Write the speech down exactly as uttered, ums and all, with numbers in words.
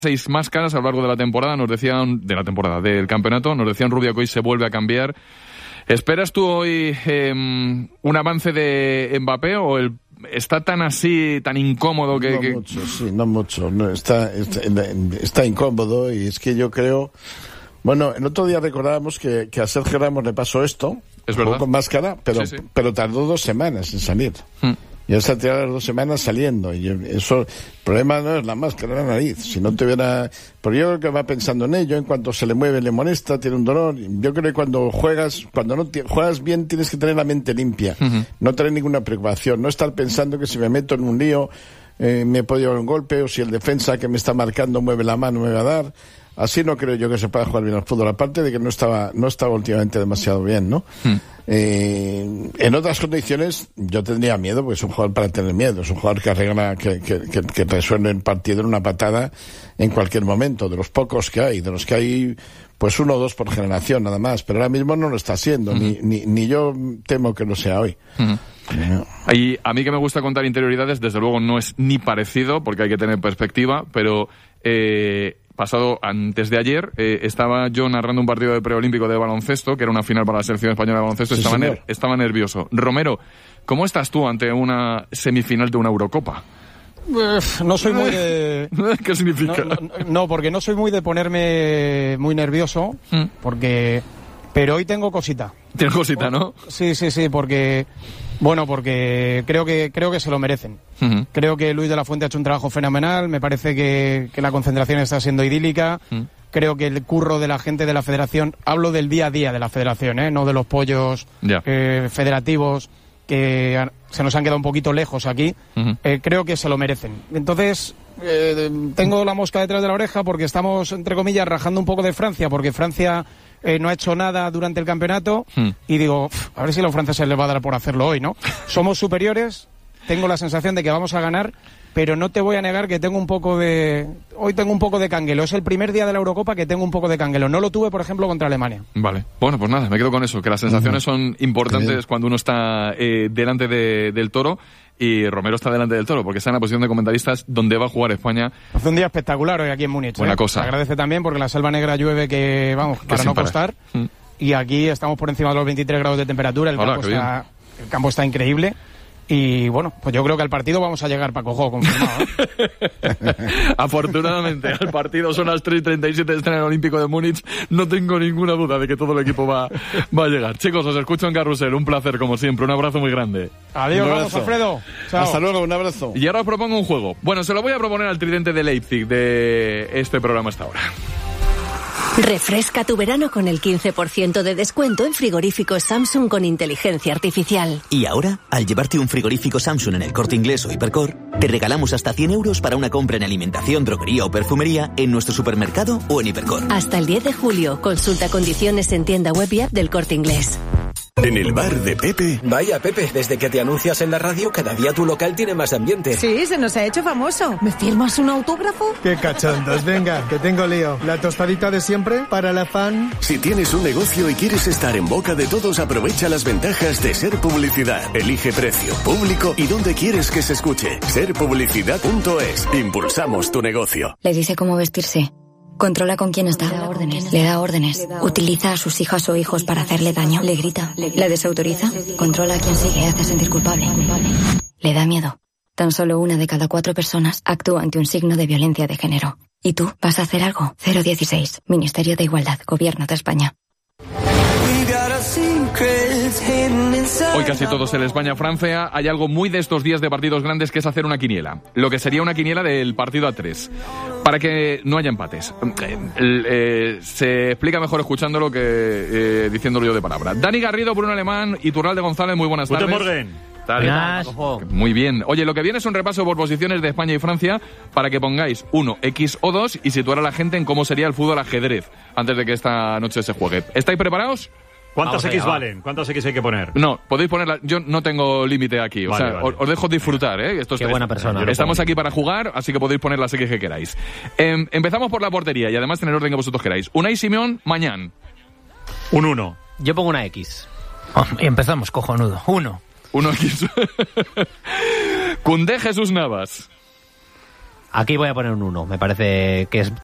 seis máscaras a lo largo de la temporada, nos decían, de la temporada, del campeonato, nos decían Rubio que hoy se vuelve a cambiar. ¿Esperas tú hoy eh, un avance de Mbappé o el, está tan así, tan incómodo que...? No que... mucho, sí, no mucho. No, está, está, está incómodo y es que yo creo... Bueno, el otro día recordábamos que, que a Sergio Ramos le pasó esto, es verdad, con máscara, pero, sí, sí. pero tardó dos semanas en salir. Hmm. Ya se ha tirado las dos semanas saliendo. Y eso, el problema no es la máscara, la nariz. Si no tuviera... Pero yo creo que va pensando en ello, en cuanto se le mueve le molesta, tiene un dolor. Yo creo que cuando juegas, cuando no t- juegas bien tienes que tener la mente limpia. Uh-huh. No tener ninguna preocupación. No estar pensando que si me meto en un lío eh, me puede llevar un golpe, o si el defensa que me está marcando mueve la mano me va a dar. Así no creo yo que se pueda jugar bien al fútbol, aparte de que no estaba no estaba últimamente demasiado bien, ¿no? Hmm. Eh, en otras condiciones yo tendría miedo, porque es un jugador para tener miedo, es un jugador que arregla, que, que, que, que resuelve el partido en una patada en cualquier momento, de los pocos que hay, de los que hay pues uno o dos por generación nada más, pero ahora mismo no lo está haciendo, hmm. ni, ni, ni yo temo que lo sea hoy. Hmm. No. Y a mí que me gusta contar interioridades, desde luego no es ni parecido, porque hay que tener perspectiva, pero... Eh, pasado antes de ayer eh, estaba yo narrando un partido de preolímpico de baloncesto, que era una final para la selección española de baloncesto. Sí, estaba, ner- estaba nervioso. Romero, ¿cómo estás tú ante una semifinal de una Eurocopa? Uf, no soy muy de... ¿Qué significa? No, no, no, porque no soy muy de ponerme muy nervioso, ¿Mm? porque... Pero hoy tengo cosita. Tienes cosita, ¿no? Sí, sí, sí, porque... Bueno, porque creo que creo que se lo merecen. Uh-huh. Creo que Luis de la Fuente ha hecho un trabajo fenomenal. Me parece que, que la concentración está siendo idílica. Uh-huh. Creo que el curro de la gente de la federación... Hablo del día a día de la federación, ¿eh? No de los pollos yeah. eh, federativos que han, se nos han quedado un poquito lejos aquí. Uh-huh. Eh, creo que se lo merecen. Entonces... Eh, tengo la mosca detrás de la oreja porque estamos, entre comillas, rajando un poco de Francia, porque Francia eh, no ha hecho nada durante el campeonato hmm. y digo, a ver si a los franceses les va a dar por hacerlo hoy, ¿no? Somos superiores, tengo la sensación de que vamos a ganar, pero no te voy a negar que tengo un poco de... Hoy tengo un poco de canguelo, es el primer día de la Eurocopa que tengo un poco de canguelo, no lo tuve, por ejemplo, contra Alemania. Vale, bueno, pues nada, me quedo con eso, que las sensaciones uh-huh. son importantes cuando uno está eh, delante de, del toro. Y Romero está delante del toro, porque está en la posición de comentaristas donde va a jugar España. Hace un día espectacular hoy aquí en Múnich. Buena ¿eh? cosa. Se agradece también porque en la Selva Negra llueve que, vamos, que para no parar. costar. Mm. Y aquí estamos por encima de los veintitrés grados de temperatura. El, Hola, campo, está, el campo está increíble. Y bueno, pues yo creo que al partido vamos a llegar, Paco Jo, confirmado, ¿eh? Afortunadamente, al partido son las tres y treinta y siete, está en el Olímpico de Múnich. No tengo ninguna duda de que todo el equipo va, va a llegar. Chicos, os escucho en Carrusel. Un placer, como siempre. Un abrazo muy grande. Adiós, vamos, Alfredo. Chao. Hasta luego, un abrazo. Y ahora os propongo un juego. Bueno, se lo voy a proponer al tridente de Leipzig de este programa hasta ahora. Refresca tu verano con el quince por ciento de descuento en frigoríficos Samsung con inteligencia artificial. Y ahora, al llevarte un frigorífico Samsung en el Corte Inglés o Hipercor, te regalamos hasta cien euros para una compra en alimentación, droguería o perfumería en nuestro supermercado o en Hipercor. Hasta el diez de julio, consulta condiciones en tienda web y app del Corte Inglés. En el bar de Pepe. Vaya, Pepe, desde que te anuncias en la radio, cada día tu local tiene más ambiente. Sí, se nos ha hecho famoso. ¿Me firmas un autógrafo? Qué cachondos, venga, que tengo lío. La tostadita de siempre para la fan. Si tienes un negocio y quieres estar en boca de todos, aprovecha las ventajas de Ser Publicidad. Elige precio, público y dónde quieres que se escuche. ser publicidad punto es. Impulsamos tu negocio. Le dice cómo vestirse. Controla con quién está, le da órdenes, le da órdenes. Utiliza a sus hijas o hijos para hacerle daño, le grita, la desautoriza, controla a quien sigue, hace sentir culpable. Le da miedo. Tan solo una de cada cuatro personas actúa ante un signo de violencia de género. ¿Y tú vas a hacer algo? cero dieciséis, Ministerio de Igualdad, Gobierno de España. Hoy casi todos en España-Francia. Hay algo muy de estos días de partidos grandes que es hacer una quiniela. Lo que sería una quiniela del partido a tres. Para que no haya empates. Eh, eh, se explica mejor escuchándolo que eh, diciéndolo yo de palabra. Dani Garrido, Bruno Alemán y Turralde González, muy buenas tardes. Guten Morgen. Tal, muy bien. Oye, lo que viene es un repaso por posiciones de España y Francia para que pongáis uno, X o dos y situar a la gente en cómo sería el fútbol ajedrez antes de que esta noche se juegue. ¿Estáis preparados? ¿Cuántas X valen? ¿Cuántas X hay que poner? No, podéis ponerla. Yo no tengo límite aquí. O vale, sea, vale. os dejo disfrutar, ¿eh? Esto Qué buena persona. Estamos aquí para jugar, así que podéis poner las X que queráis. Eh, empezamos por la portería y además en el orden que vosotros queráis. Unai Simón, Mañán. Un uno. Yo pongo una X. Oh, y empezamos, cojonudo. Uno. Uno X. Koundé, Jesús Navas. Aquí voy a poner un uno. Me parece que es